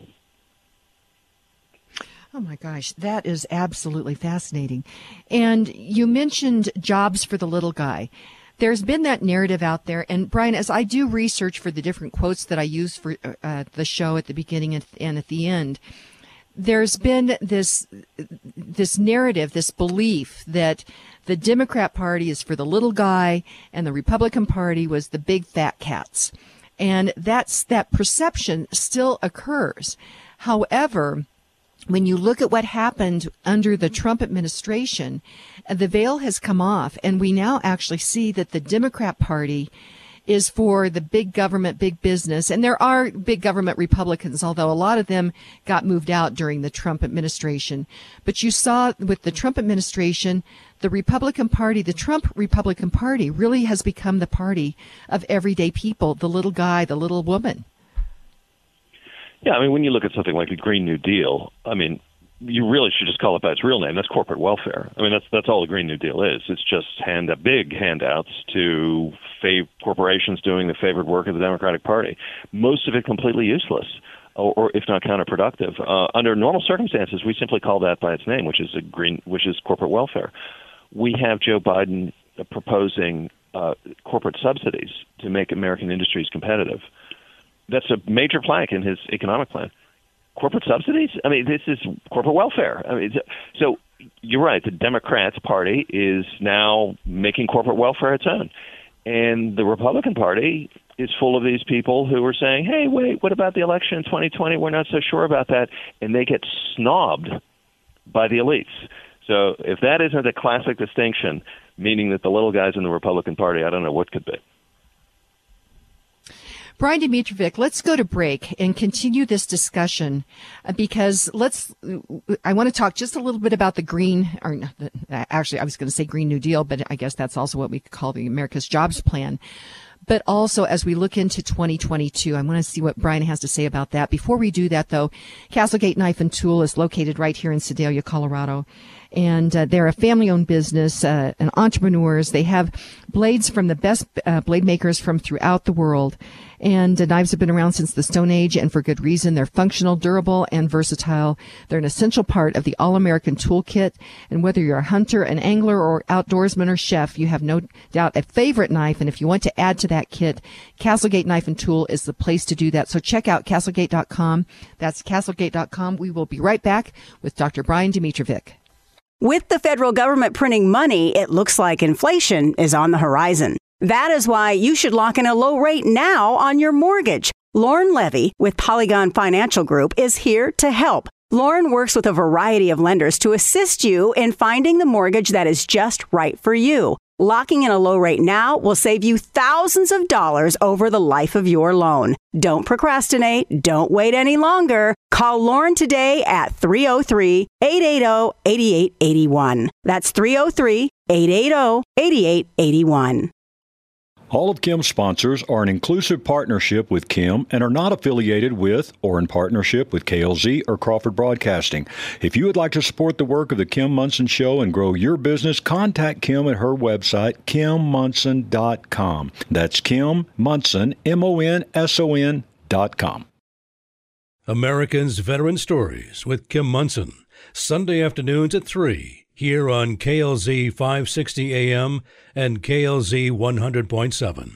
B: Oh, my gosh, that is absolutely fascinating. And you mentioned jobs for the little guy. There's been that narrative out there. And, Brian, as I do research for the different quotes that I use for uh, the show at the beginning and at the end, there's been this this narrative, this belief that the Democrat Party is for the little guy and the Republican Party was the big fat cats. And that's that perception still occurs. However, when you look at what happened under the Trump administration, the veil has come off, and we now actually see that the Democrat Party is for the big government, big business. And there are big government Republicans, although a lot of them got moved out during the Trump administration. But you saw with the Trump administration, the Republican Party, the Trump Republican Party really has become the party of everyday people, the little guy, the little woman.
I: Yeah, I mean, when you look at something like the Green New Deal, I mean, you really should just call it by its real name. That's corporate welfare. I mean, that's that's all the Green New Deal is. It's just hand big handouts to fav- corporations doing the favored work of the Democratic Party. Most of it completely useless, or, or if not counterproductive. Uh, under normal circumstances, we simply call that by its name, which is a green, which is corporate welfare. We have Joe Biden proposing uh, corporate subsidies to make American industries competitive. That's a major plank in his economic plan. Corporate subsidies? I mean, this is corporate welfare. I mean, so you're right. The Democrats Party is now making corporate welfare its own. And the Republican Party is full of these people who are saying, hey, wait, what about the election in twenty twenty? We're not so sure about that. And they get snobbed by the elites. So if that isn't a classic distinction, meaning that the little guys in the Republican Party, I don't know what could be.
B: Brian Domitrovic, let's go to break and continue this discussion uh, because let's, I want to talk just a little bit about the green, or the, actually I was going to say Green New Deal, but I guess that's also what we call the America's Jobs Plan. But also, as we look into twenty twenty-two, I want to see what Brian has to say about that. Before we do that, though, Castlegate Knife and Tool is located right here in Sedalia, Colorado. And uh, they're a family-owned business uh, and entrepreneurs. They have blades from the best uh, blade makers from throughout the world. And uh, knives have been around since the Stone Age, and for good reason. They're functional, durable, and versatile. They're an essential part of the All-American Toolkit. And whether you're a hunter, an angler, or outdoorsman or chef, you have no doubt a favorite knife. And if you want to add to that kit, Castlegate Knife and Tool is the place to do that. So check out Castlegate dot com. That's Castlegate dot com. We will be right back with Doctor Brian Domitrovic.
J: With the federal government printing money, it looks like inflation is on the horizon. That is why you should lock in a low rate now on your mortgage. Lauren Levy with Polygon Financial Group is here to help. Lauren works with a variety of lenders to assist you in finding the mortgage that is just right for you. Locking in a low rate now will save you thousands of dollars over the life of your loan. Don't procrastinate. Don't wait any longer. Call Lauren today at three oh three, eight eight oh, eight eight eight one. That's three oh three, eight eight oh, eight eight eight one.
A: All of Kim's sponsors are an inclusive partnership with Kim and are not affiliated with or in partnership with K L Z or Crawford Broadcasting. If you would like to support the work of the Kim Monson Show and grow your business, contact Kim at her website, kim monson dot com. That's Kim Monson, M O N S O N dot com.
K: Americans Veteran Stories with Kim Monson, Sunday afternoons at three. Here on K L Z five sixty A M and K L Z one hundred point seven.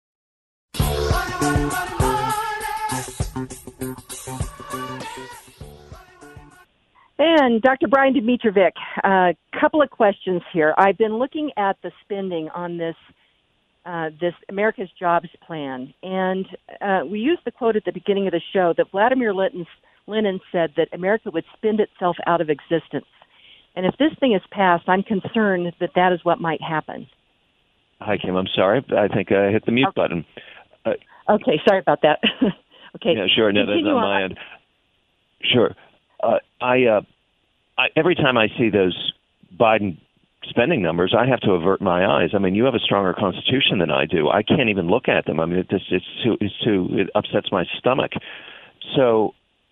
L: And Doctor Brian Domitrovic, a uh, couple of questions here. I've been looking at the spending on this uh, this America's Jobs Plan, and uh, we used the quote at the beginning of the show that Vladimir Lenin, Lenin said that America would spend itself out of existence. And if this thing is passed, I'm concerned that that is what might happen.
I: Hi, Kim. I'm sorry. I think I hit the mute
L: okay.
I: button. Uh,
L: okay, sorry about that. okay.
I: Yeah, sure. No, that's on my end. Sure. Uh, I, uh, I every time I see those Biden spending numbers, I have to avert my eyes. I mean, you have a stronger constitution than I do. I can't even look at them. I mean, it just it's too it's too it upsets my stomach. So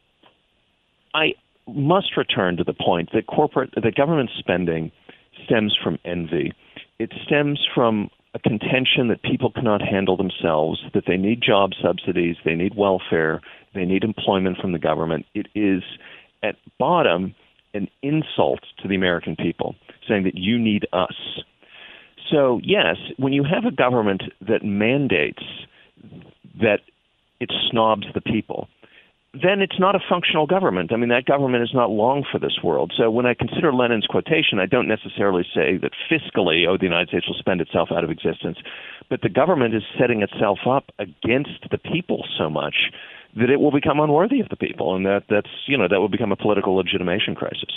I: I must return to the point that corporate the government spending stems from envy. It stems from a contention that people cannot handle themselves, that they need job subsidies, they need welfare, they need employment from the government. It is, at bottom, an insult to the American people, saying that you need us. So, yes, when you have a government that mandates that it snobs the people, then it's not a functional government. I mean, that government is not long for this world. So when I consider Lenin's quotation, I don't necessarily say that fiscally, oh, the United States will spend itself out of existence. But the government is setting itself up against the people so much that it will become unworthy of the people. And that, that's, you know, that will become a political legitimation crisis.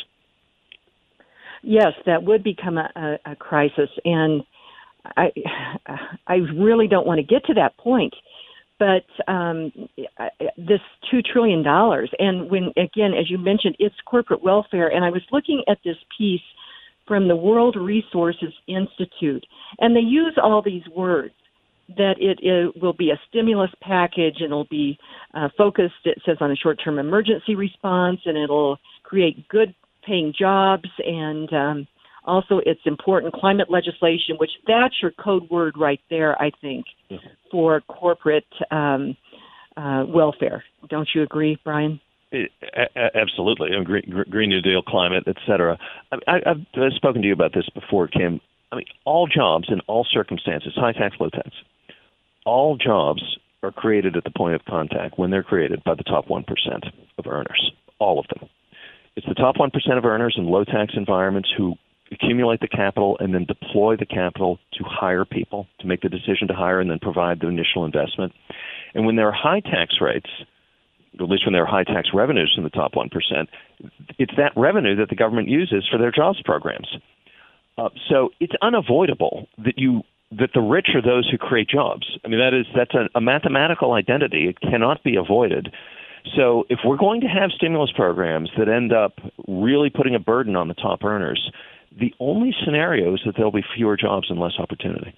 L: Yes, that would become a, a, a crisis. And I, I really don't want to get to that point. But um, this two trillion dollars, and when, again, as you mentioned, it's corporate welfare. And I was looking at this piece from the World Resources Institute, and they use all these words, that it, it will be a stimulus package, and it'll be uh, focused, it says, on a short-term emergency response, and it'll create good-paying jobs, and um, also it's important climate legislation, which that's your code word right there, I think, mm-hmm. for corporate um, uh, welfare. Don't you agree, Brian?
I: It, a- absolutely. Green, Green New Deal, climate, et cetera. I, I've, I've spoken to you about this before, Kim. I mean, all jobs in all circumstances, high tax, low tax, all jobs are created at the point of contact when they're created by the top one percent of earners, all of them. It's the top one percent of earners in low tax environments who accumulate the capital and then deploy the capital to hire people, to make the decision to hire and then provide the initial investment. And when there are high tax rates, at least when there are high tax revenues from the top one percent, it's that revenue that the government uses for their jobs programs. Uh, so it's unavoidable that you that the rich are those who create jobs. I mean, that is that's a, a mathematical identity. It cannot be avoided. So if we're going to have stimulus programs that end up really putting a burden on the top earners, the only scenario is that there'll be fewer jobs and less opportunity.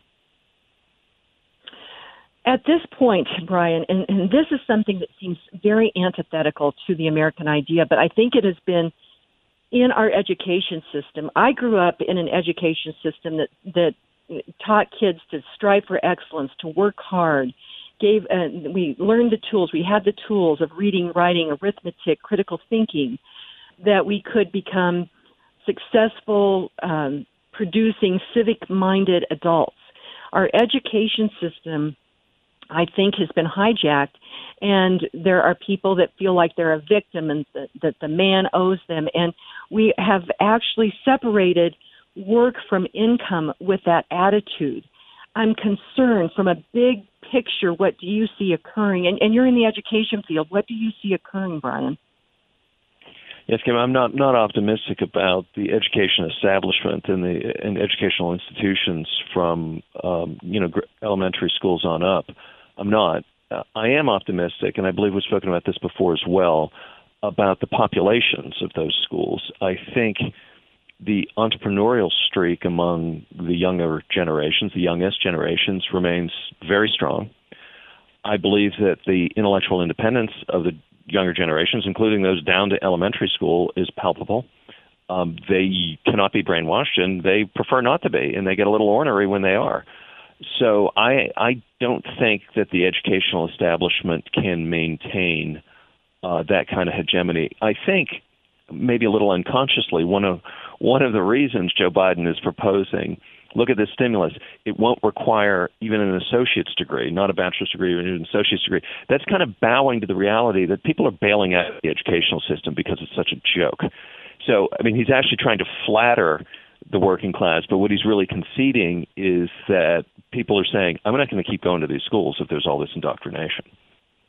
L: At this point, Brian, and, and this is something that seems very antithetical to the American idea, but I think it has been in our education system. I grew up in an education system that, that taught kids to strive for excellence, to work hard, gave uh, we learned the tools. We had the tools of reading, writing, arithmetic, critical thinking, that we could become successful, um, producing civic-minded adults. Our education system, I think, has been hijacked, and there are people that feel like they're a victim and th- that the man owes them. And we have actually separated work from income with that attitude. I'm concerned from a big picture, what do you see occurring? And, and you're in the education field. What do you see occurring, Brian?
I: Yes, Kim, I'm not, not optimistic about the education establishment and the and educational institutions from um, you know elementary schools on up. I'm not. Uh, I am optimistic, and I believe we've spoken about this before as well, about the populations of those schools. I think the entrepreneurial streak among the younger generations, the youngest generations, remains very strong. I believe that the intellectual independence of the younger generations, including those down to elementary school, is palpable. Um, they cannot be brainwashed, and they prefer not to be, and they get a little ornery when they are. So I I don't think that the educational establishment can maintain uh, that kind of hegemony. I think, maybe a little unconsciously, one of one of the reasons Joe Biden is proposing, look at this stimulus, it won't require even an associate's degree, not a bachelor's degree or an associate's degree. That's kind of bowing to the reality that people are bailing out of the educational system because it's such a joke. So, I mean, he's actually trying to flatter the working class, but what he's really conceding is that people are saying, I'm not going to keep going to these schools if there's all this indoctrination.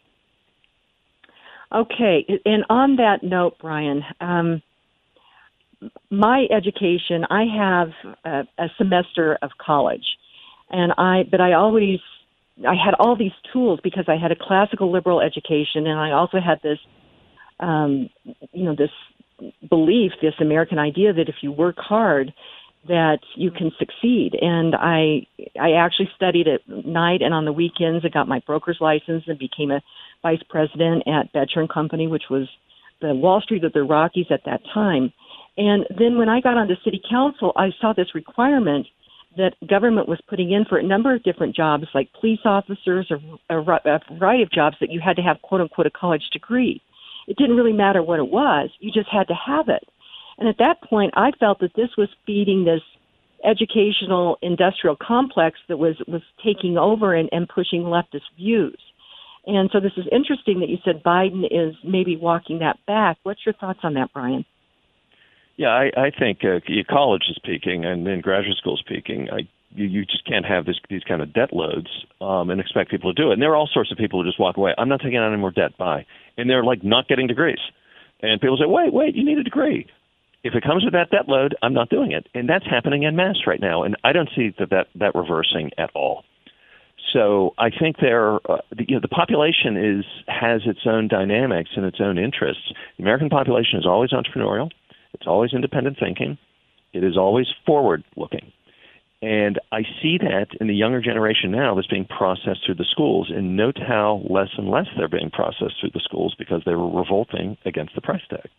L: Okay, and on that note, Brian, um, my education, I have a, a semester of college, and I, but I always, I had all these tools because I had a classical liberal education, and I also had this, um, you know, this belief, this American idea that if you work hard, that you can succeed. And I, I actually studied at night and on the weekends. I got my broker's license and became a vice president at Betcher and Company, which was the Wall Street of the Rockies at that time. And then when I got onto city council, I saw this requirement that government was putting in for a number of different jobs, like police officers or a, a variety of jobs, that you had to have, quote unquote, a college degree. It didn't really matter what it was. You just had to have it. And at that point, I felt that this was feeding this educational industrial complex that was, was taking over and, and pushing leftist views. And so this is interesting that you said Biden is maybe walking that back. What's your thoughts on that, Brian?
I: Yeah, I, I think uh, college is peaking and then graduate school is peaking. I, you, you just can't have this, these kind of debt loads um, and expect people to do it. And there are all sorts of people who just walk away. I'm not taking on any more debt, bye. And they're like not getting degrees. And people say, wait, wait, you need a degree. If it comes with that debt load, I'm not doing it. And that's happening en masse right now. And I don't see that, that, that reversing at all. So I think there, uh, the, you know, the population is has its own dynamics and its own interests. The American population is always entrepreneurial. It's always independent thinking. It is always forward-looking. And I see that in the younger generation now that's being processed through the schools. And note how less and less they're being processed through the schools because they were revolting against the price tag.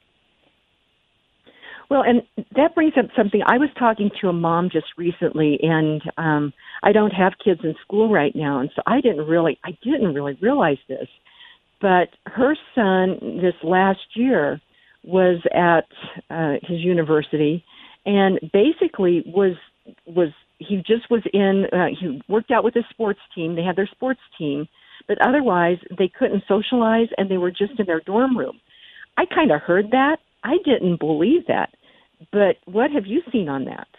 L: Well, and that brings up something. I was talking to a mom just recently, and um, I don't have kids in school right now, and so I didn't really, I didn't really realize this. But her son this last year was at uh, his university, and basically was was he just was in. Uh, he worked out with his sports team. They had their sports team, but otherwise they couldn't socialize, and they were just in their dorm room. I kind of heard that. I didn't believe that. But what have you seen on that?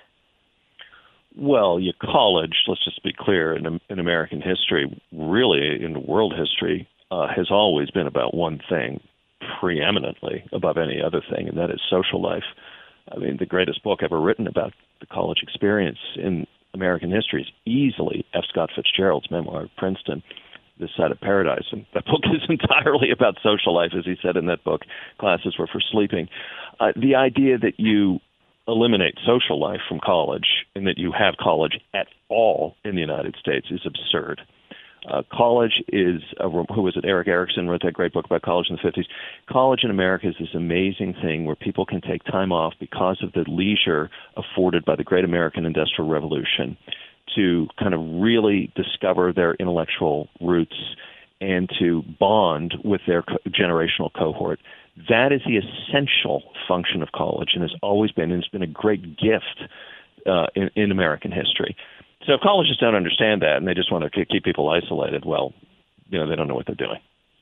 I: Well, your college, let's just be clear, in, in American history, really in world history, uh, has always been about one thing, preeminently above any other thing, and that is social life. I mean, the greatest book ever written about the college experience in American history is easily F. Scott Fitzgerald's memoir of Princeton, This Side of Paradise. And that book is entirely about social life, as he said in that book. Classes were for sleeping. Uh, the idea that you eliminate social life from college and that you have college at all in the United States is absurd. Uh, college is, a, who was it, Eric Erickson wrote that great book about college in the fifties. College in America is this amazing thing where people can take time off because of the leisure afforded by the great American Industrial Revolution to kind of really discover their intellectual roots and to bond with their co- generational cohort. That is the essential function of college and has always been, and it's been a great gift uh, in, in American history. So if colleges don't understand that and they just want to keep people isolated, well, you know, they don't know what they're doing.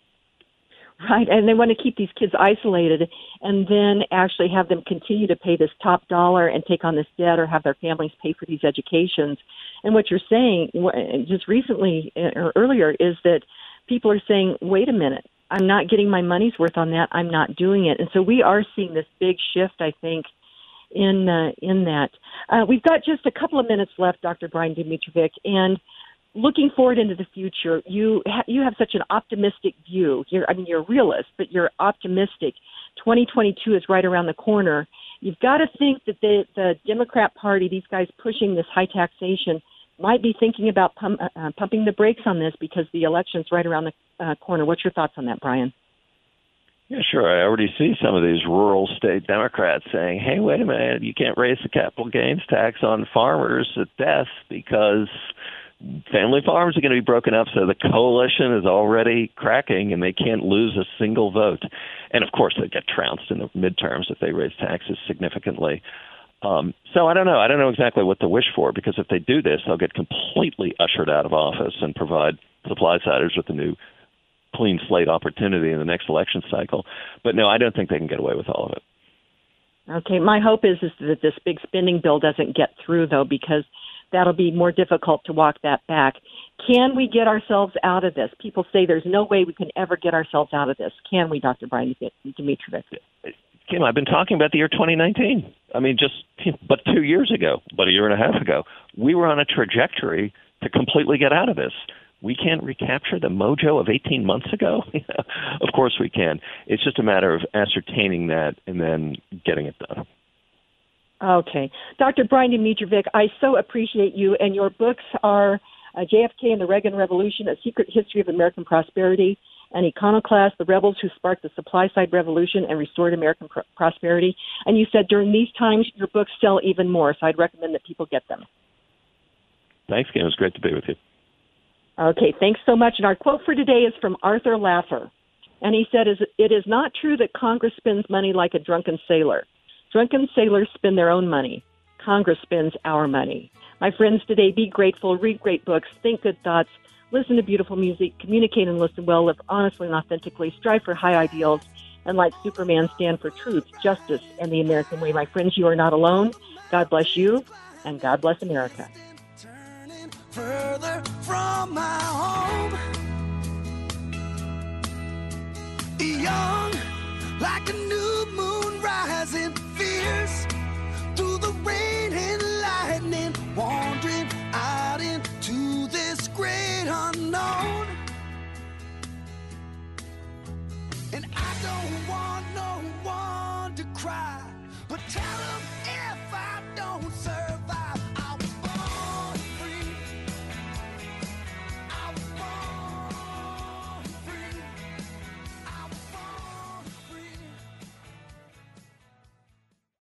L: Right, and they want to keep these kids isolated and then actually have them continue to pay this top dollar and take on this debt or have their families pay for these educations. And what you're saying just recently or earlier is that people are saying, wait a minute, I'm not getting my money's worth on that. I'm not doing it. And so we are seeing this big shift, I think, in uh, in that. Uh, we've got just a couple of minutes left, Doctor Brian Domitrovic, and looking forward into the future, you ha- you have such an optimistic view. You're, I mean, you're a realist, but you're optimistic. twenty twenty-two is right around the corner. You've got to think that the, the Democrat Party, these guys pushing this high taxation, might be thinking about pump, uh, pumping the brakes on this because the election's right around the uh, corner. What's your thoughts on that, Brian?
I: Yeah, sure. I already see some of these rural state Democrats saying, hey, wait a minute, you can't raise the capital gains tax on farmers at death because family farms are going to be broken up, so the coalition is already cracking and they can't lose a single vote. And, of course, they get trounced in the midterms if they raise taxes significantly. Um, so I don't know. I don't know exactly what to wish for, because if they do this, they'll get completely ushered out of office and provide supply-siders with a new clean slate opportunity in the next election cycle. But, no, I don't think they can get away with all of it.
L: Okay. My hope is, is that this big spending bill doesn't get through, though, because that'll be more difficult to walk that back. Can we get ourselves out of this? People say there's no way we can ever get ourselves out of this. Can we, Doctor Brian Domitrovic?
I: Kim, I've been talking about the year twenty nineteen. I mean, just but two years ago, but a year and a half ago, we were on a trajectory to completely get out of this. We can't recapture the mojo of eighteen months ago? Of course we can. It's just a matter of ascertaining that and then getting it done.
L: Okay. Doctor Brian Domitrovic, I so appreciate you, and your books are uh, J F K and the Reagan Revolution, A Secret History of American Prosperity, and Iconoclast, The Rebels Who Sparked the Supply-Side Revolution and Restored American pr- Prosperity. And you said during these times your books sell even more, so I'd recommend that people get them.
I: Thanks, Kim. It was great to be with you.
L: Okay, thanks so much. And our quote for today is from Arthur Laffer. And he said, "It is not true that Congress spends money like a drunken sailor. Drunken sailors spend their own money. Congress spends our money." My friends, today, be grateful, read great books, think good thoughts, listen to beautiful music, communicate and listen well, live honestly and authentically, strive for high ideals, and like Superman, stand for truth, justice, and the American way. My friends, you are not alone. God bless you, and God bless America.
M: Further from my home, young like a new moon rising, fierce through the rain and lightning, wandering out into this great unknown. And I don't want no one to cry.